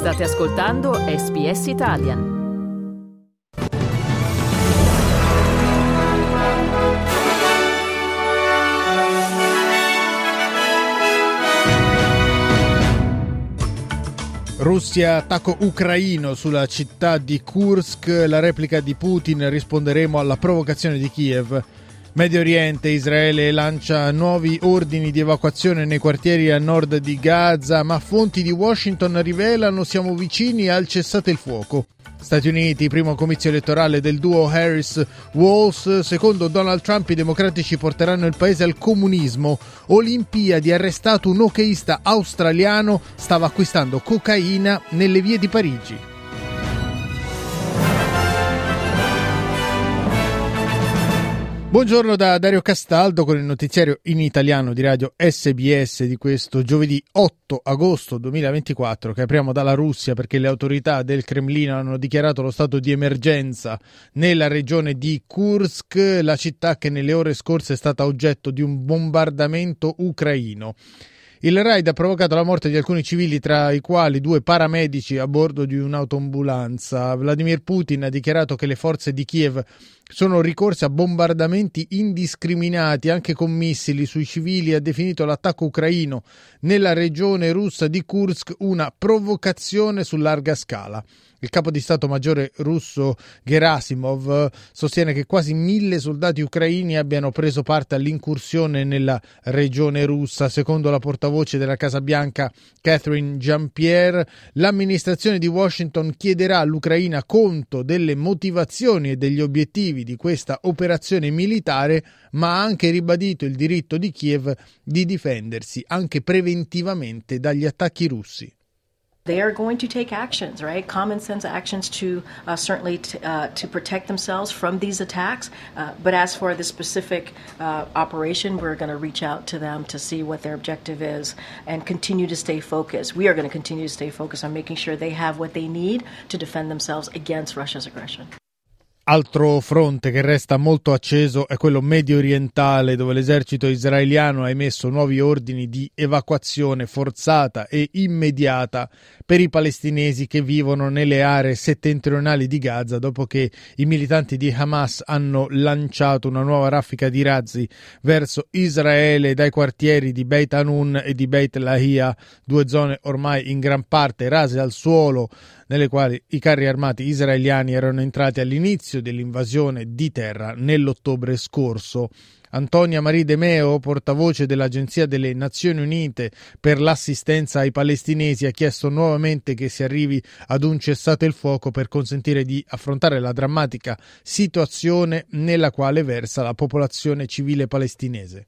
State ascoltando SBS Italian. Russia, attacco ucraino sulla città di Kursk, la replica di Putin, risponderemo alla provocazione di Kiev. Medio Oriente, Israele lancia nuovi ordini di evacuazione nei quartieri a nord di Gaza, ma fonti di Washington rivelano siamo vicini al cessate il fuoco. Stati Uniti, primo comizio elettorale del duo Harris-Walz, secondo Donald Trump i democratici porteranno il paese al comunismo. Olimpiadi, arrestato un hockeyista australiano, stava acquistando cocaina nelle vie di Parigi. Buongiorno da Dario Castaldo con il notiziario in italiano di radio SBS di questo giovedì 8 agosto 2024 che apriamo dalla Russia perché le autorità del Cremlino hanno dichiarato lo stato di emergenza nella regione di Kursk, la città che nelle ore scorse è stata oggetto di un bombardamento ucraino. Il raid ha provocato la morte di alcuni civili, tra i quali 2 paramedici a bordo di un'autoambulanza. Vladimir Putin ha dichiarato che le forze di Kiev sono ricorse a bombardamenti indiscriminati, anche con missili, sui civili e ha definito l'attacco ucraino nella regione russa di Kursk una provocazione su larga scala. Il capo di Stato Maggiore russo Gerasimov sostiene che quasi 1000 soldati ucraini abbiano preso parte all'incursione nella regione russa. Secondo la portavoce della Casa Bianca Catherine Jean-Pierre, l'amministrazione di Washington chiederà all'Ucraina conto delle motivazioni e degli obiettivi di questa operazione militare, ma ha anche ribadito il diritto di Kiev di difendersi anche preventivamente dagli attacchi russi. They are going to take actions, right? Common sense actions to certainly to protect themselves from these attacks. But as for the specific operation, we're going to reach out to them to see what their objective is and continue to stay focused. We are going to continue to stay focused on making sure they have what they need to defend themselves against Russia's aggression. Altro fronte che resta molto acceso è quello medio orientale, dove l'esercito israeliano ha emesso nuovi ordini di evacuazione forzata e immediata per i palestinesi che vivono nelle aree settentrionali di Gaza, dopo che i militanti di Hamas hanno lanciato una nuova raffica di razzi verso Israele dai quartieri di Beit Hanun e di Beit Lahia, 2 zone ormai in gran parte rase al suolo, nelle quali i carri armati israeliani erano entrati all'inizio dell'invasione di terra nell'ottobre scorso. Antonia Marie De Meo, portavoce dell'Agenzia delle Nazioni Unite per l'assistenza ai palestinesi, ha chiesto nuovamente che si arrivi ad un cessate il fuoco per consentire di affrontare la drammatica situazione nella quale versa la popolazione civile palestinese.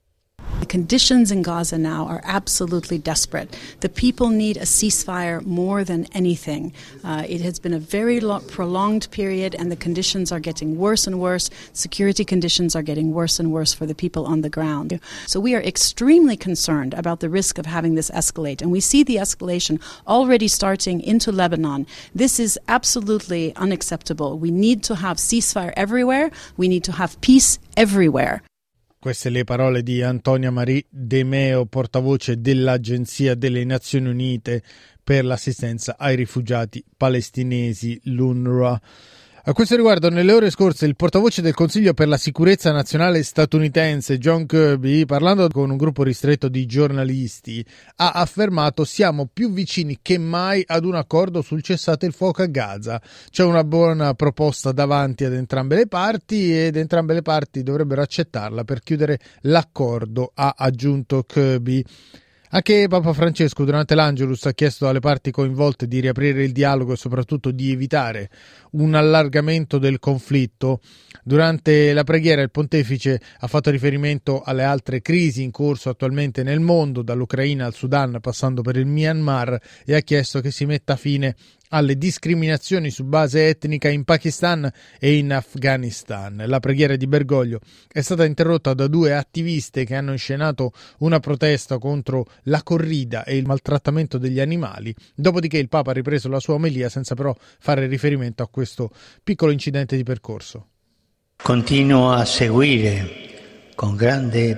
The conditions in Gaza now are absolutely desperate. The people need a ceasefire more than anything. It has been a very prolonged period and the conditions are getting worse and worse. Security conditions are getting worse and worse for the people on the ground. So we are extremely concerned about the risk of having this escalate, and we see the escalation already starting into Lebanon. This is absolutely unacceptable. We need to have ceasefire everywhere. We need to have peace everywhere. Queste le parole di Antonia Marie De Meo, portavoce dell'Agenzia delle Nazioni Unite per l'assistenza ai rifugiati palestinesi, l'UNRWA. A questo riguardo, nelle ore scorse, il portavoce del Consiglio per la sicurezza nazionale statunitense, John Kirby, parlando con un gruppo ristretto di giornalisti, ha affermato: siamo più vicini che mai ad un accordo sul cessate il fuoco a Gaza. C'è una buona proposta davanti ad entrambe le parti ed entrambe le parti dovrebbero accettarla per chiudere l'accordo, ha aggiunto Kirby. Anche Papa Francesco durante l'Angelus ha chiesto alle parti coinvolte di riaprire il dialogo e soprattutto di evitare un allargamento del conflitto. Durante la preghiera il pontefice ha fatto riferimento alle altre crisi in corso attualmente nel mondo, dall'Ucraina al Sudan passando per il Myanmar, e ha chiesto che si metta fine alle discriminazioni su base etnica in Pakistan e in Afghanistan. La preghiera di Bergoglio è stata interrotta da 2 attiviste che hanno inscenato una protesta contro la corrida e il maltrattamento degli animali, dopodiché il Papa ha ripreso la sua omelia senza però fare riferimento a questo piccolo incidente di percorso. Continuo a seguire con grande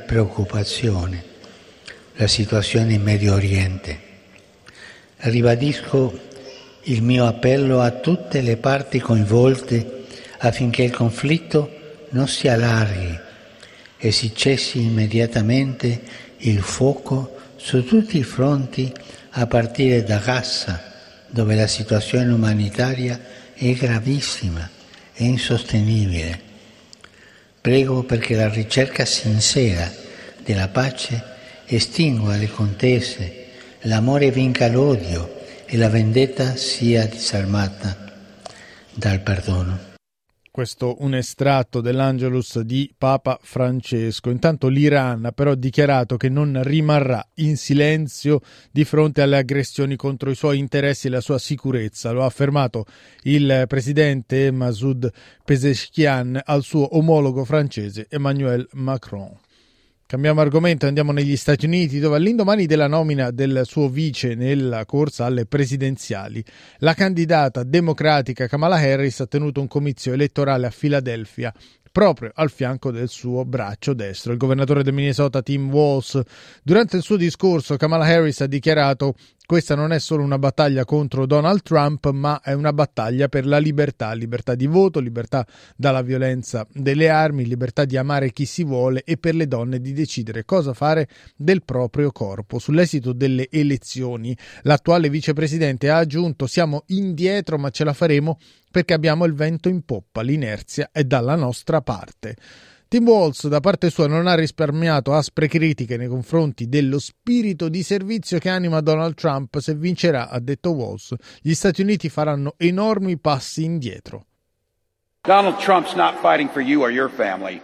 preoccupazione la situazione in Medio Oriente. Ribadisco il mio appello a tutte le parti coinvolte affinché il conflitto non si allarghi e si cessi immediatamente il fuoco su tutti i fronti a partire da Gaza, dove la situazione umanitaria è gravissima e insostenibile. Prego perché la ricerca sincera della pace estingua le contese, l'amore vinca l'odio e la vendetta sia disarmata dal perdono. Questo un estratto dell'Angelus di Papa Francesco. Intanto l'Iran ha però dichiarato che non rimarrà in silenzio di fronte alle aggressioni contro i suoi interessi e la sua sicurezza. Lo ha affermato il presidente Masoud Pezeshkian al suo omologo francese Emmanuel Macron. Cambiamo argomento e andiamo negli Stati Uniti, dove all'indomani della nomina del suo vice nella corsa alle presidenziali, la candidata democratica Kamala Harris ha tenuto un comizio elettorale a Filadelfia, proprio al fianco del suo braccio destro, il governatore del Minnesota Tim Walz. Durante il suo discorso Kamala Harris ha dichiarato: questa non è solo una battaglia contro Donald Trump, ma è una battaglia per la libertà di voto, libertà dalla violenza delle armi, libertà di amare chi si vuole e per le donne di decidere cosa fare del proprio corpo. Sull'esito delle elezioni, l'attuale vicepresidente ha aggiunto: siamo indietro ma ce la faremo perché abbiamo il vento in poppa, l'inerzia è dalla nostra parte. Tim Walz, da parte sua, non ha risparmiato aspre critiche nei confronti dello spirito di servizio che anima Donald Trump. Se vincerà, ha detto Walz, gli Stati Uniti faranno enormi passi indietro. Donald Trump's not fighting for you or your family.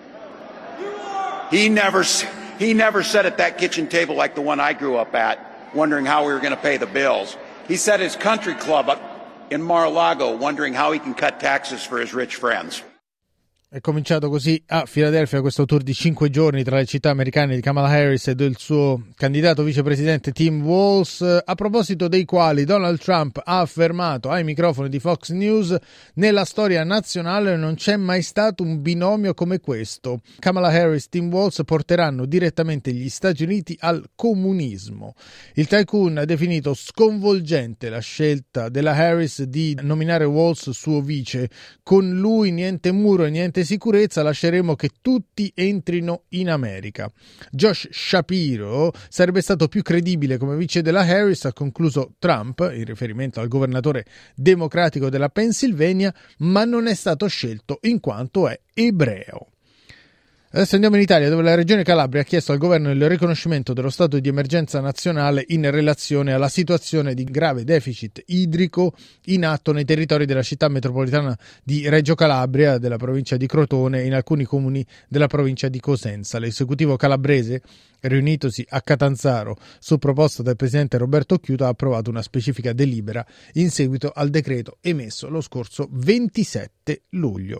He never sat at that kitchen table like the one I grew up at, wondering how we were going to pay the bills. He sat at his country club up in Mar-a-Lago, wondering how he can cut taxes for his rich friends. È cominciato così a Filadelfia questo tour di 5 giorni tra le città americane di Kamala Harris e del suo candidato vicepresidente Tim Walz, a proposito dei quali Donald Trump ha affermato ai microfoni di Fox News: nella storia nazionale non c'è mai stato un binomio come questo. Kamala Harris e Tim Walz porteranno direttamente gli Stati Uniti al comunismo. Il tycoon ha definito sconvolgente la scelta della Harris di nominare Walz suo vice. Con lui niente muro e niente sicurezza, lasceremo che tutti entrino in America. Josh Shapiro sarebbe stato più credibile come vice della Harris, ha concluso Trump, in riferimento al governatore democratico della Pennsylvania, ma non è stato scelto in quanto è ebreo. Adesso andiamo in Italia, dove la Regione Calabria ha chiesto al governo il riconoscimento dello stato di emergenza nazionale in relazione alla situazione di grave deficit idrico in atto nei territori della città metropolitana di Reggio Calabria, della provincia di Crotone e in alcuni comuni della provincia di Cosenza. L'esecutivo calabrese, riunitosi a Catanzaro su proposta del presidente Roberto Chiuta, ha approvato una specifica delibera in seguito al decreto emesso lo scorso 27 luglio.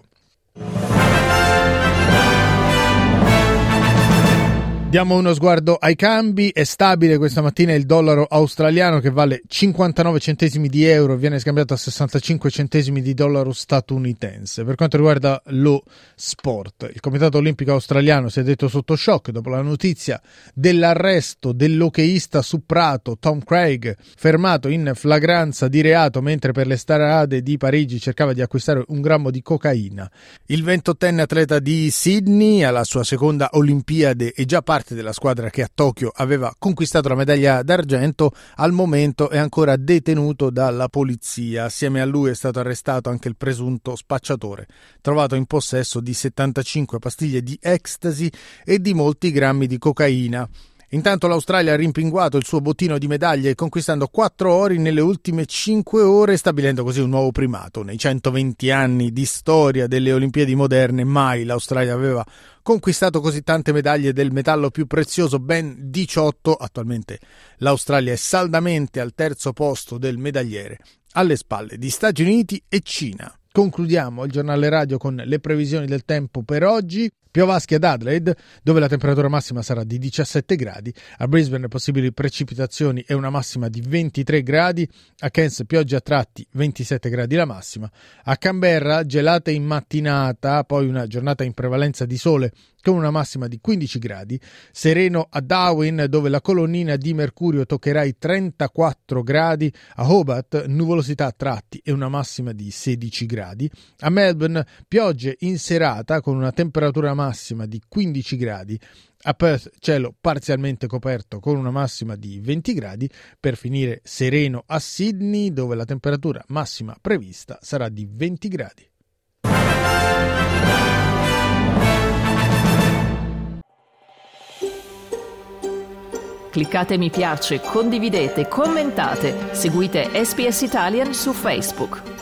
Diamo uno sguardo ai cambi. È stabile questa mattina il dollaro australiano, che vale 59 centesimi di euro, viene scambiato a 65 centesimi di dollaro statunitense. Per quanto riguarda lo sport, il Comitato Olimpico Australiano si è detto sotto shock dopo la notizia dell'arresto dell'hockeyista su prato Tom Craig, fermato in flagranza di reato mentre per le strade di Parigi cercava di acquistare 1 grammo di cocaina. Il 28enne atleta di Sydney, alla sua seconda Olimpiade e già parte della squadra che a Tokyo aveva conquistato la medaglia d'argento, al momento è ancora detenuto dalla polizia. Assieme a lui è stato arrestato anche il presunto spacciatore, trovato in possesso di 75 pastiglie di ecstasy e di molti grammi di cocaina. Intanto l'Australia ha rimpinguato il suo bottino di medaglie, conquistando 4 ori nelle ultime 5 ore, stabilendo così un nuovo primato. Nei 120 anni di storia delle Olimpiadi moderne, mai l'Australia aveva conquistato così tante medaglie del metallo più prezioso, ben 18. Attualmente l'Australia è saldamente al terzo posto del medagliere, alle spalle di Stati Uniti e Cina. Concludiamo il giornale radio con le previsioni del tempo per oggi. Piovaschi ad Adelaide, dove la temperatura massima sarà di 17 gradi, a Brisbane possibili precipitazioni e una massima di 23 gradi, a Cairns piogge a tratti, 27 gradi la massima, a Canberra gelate in mattinata, poi una giornata in prevalenza di sole con una massima di 15 gradi, sereno a Darwin dove la colonnina di mercurio toccherà i 34 gradi, a Hobart nuvolosità a tratti e una massima di 16 gradi, a Melbourne piogge in serata con una temperatura massima di 15 gradi, a Perth cielo parzialmente coperto con una massima di 20 gradi, per finire sereno a Sydney dove la temperatura massima prevista sarà di 20 gradi. Cliccate mi piace, condividete, commentate, seguite SPS Italian su Facebook.